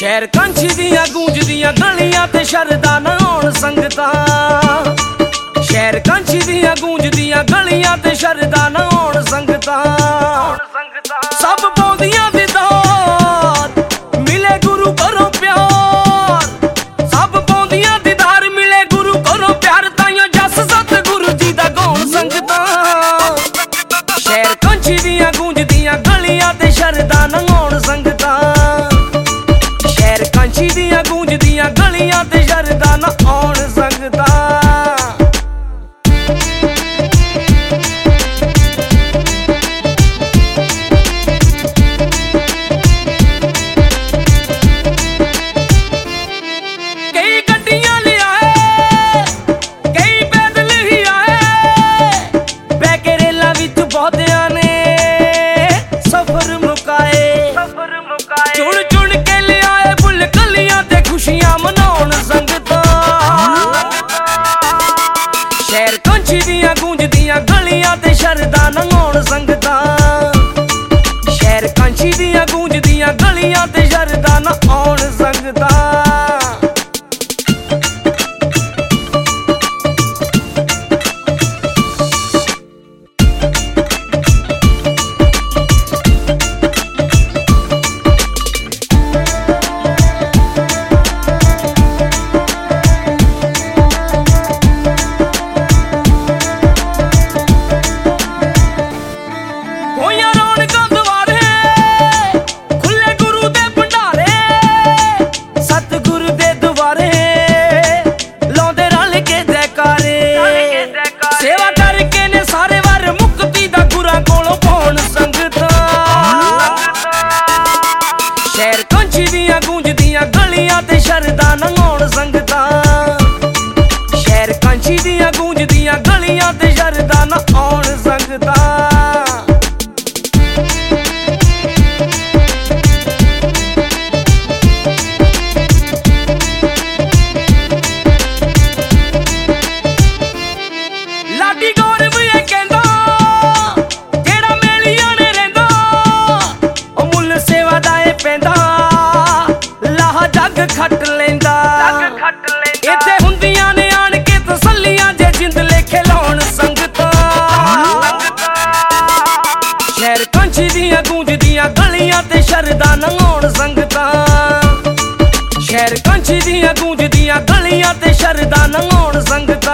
ਸ਼ਹਿਰ ਕਾਂਛੀ ਦੀਆਂ ਗੂੰਜਦੀਆਂ ਗਲੀਆਂ ਤੇ ਸ਼ਰਧਾ ਨਾ ਆਉਣ ਸੰਗਤਾਂ। ਸ਼ਹਿਰ ਕਾਂਛੀ ਦੀਆਂ ਗੂੰਜਦੀਆਂ ਗਲੀਆਂ ਤੇ ਸ਼ਰਧਾ ਨਾ ਆਉਣ ਸੰਗਤਾਂ। ਸਭ ਪਾਉਂਦੀਆਂ ਦੀ ਦਾਤ ਮਿਲੇ ਗੁਰੂ ਘਰੋਂ ਪਿਆਰ। ਸਭ ਪਾਉਂਦੀਆਂ ਦੀਦਾਰ ਮਿਲੇ ਗੁਰੂ ਘਰੋਂ ਪਿਆਰ। ਤਾਈਓ ਜਸ ਸਤਿਗੁਰੂ ਜੀ ਦਾ ਗਾਉਣ ਸੰਗਤਾਂ। ਸ਼ਹਿਰ ਕਾਂਛੀ ਦੀਆਂ ਗੂੰਜਦੀਆਂ ਗਲੀਆਂ ਤੇ ਸ਼ਰਧਾ ਨਾ ਆਉਣ ਸੰਗਤਾਂ। ਸ਼ਹਿਰ ਕਾਂਛੀ ਦੀਆਂ ਗੂੰਜਦੀਆਂ ਗਲੀਆਂ ਤੇ ਸ਼ਰਧਾ ਨਾ ਆਉਣ ਸੰਗਤਾਂ। ਬਹੁਤਿਆਂ ਨੇ ਸਫਰ ਮੁਕਾਏ ਚੁਣ ਚੁਣ ਕੇ ਲਿਆਏ ਫੁੱਲ ਕਲੀਆਂ ਤੇ ਖੁਸ਼ੀਆਂ ਮਨਾਉਣ ਸੰਗਤਾਂ। ਸ਼ਹਿਰ ਕਾਂਛੀ ਦੀਆਂ ਗੂੰਜਦੀਆਂ ਗਲੀਆਂ ਤੇ ਸ਼ਰਧਾ ਨਾ ਆਉਣ ਸੰਗਤਾਂ। ਸ਼ਹਿਰ ਕਾਂਛੀ ਦੀਆਂ ਗੂੰਜਦੀਆਂ ਗਲੀਆਂ ਤੇ ਸ਼ਰਧਾ ਨਾ ਆਉਣ ਸੰਗਤਾਂ। ਸ਼ਹਿਰ ਕਾਂਛੀ ਦੀਆਂ ਗੂੰਜਦੀਆਂ ਗਲੀਆਂ ਤੇ ਸ਼ਰਧਾ ਨਾ ਆਉਣ ਸੰਗਤਾਂ। ਸ਼ਹਿਰ ਕਾਂਛੀ ਦੀਆਂ ਗੂੰਜਦੀਆਂ ਗਲੀਆਂ ਤੇ ਸ਼ਰਧਾ ਨਾ ਆਉਣ ਸੰਗਤਾਂ। ਲਾਡੀ ਗੌਰਵ ਇਹ ਕਹਿੰਦਾ ਜਿਹੜਾ ਮੇਲੀਆਂ ਨੇ ਰਹਿੰਦਾ ਉਹ ਮੁੱਲ ਸੇਵਾ ਦਾ ਇਹ ਪੈਂਦਾ। ਲਾਹ ਜੱਗ ਖੱਟ ਲੈਂਦਾ ਇੱਥੇ ਹੁੰਦੀਆਂ ਨੇ ਆਣ ਕੇ ਤਸੱਲੀਆਂ ਜੇ ਜਿੰਦ ਲੇਖੇ ਲਾਉਣ ਸੰਗਤਾਂ। ਸ਼ਹਿਰ ਕਾਂਛੀ ਦੀਆਂ ਗੂੰਜਦੀਆਂ ਗਲੀਆਂ ਤੇ ਸ਼ਰਧਾ ਨਾ ਆਉਣ ਸੰਗਤਾਂ। ਸ਼ਹਿਰ ਕਾਂਛੀ ਦੀਆਂ ਗੂੰਜਦੀਆਂ ਗਲੀਆਂ ਤੇ ਸ਼ਰਧਾ ਨਾ ਆਉਣ ਸੰਗਤਾਂ।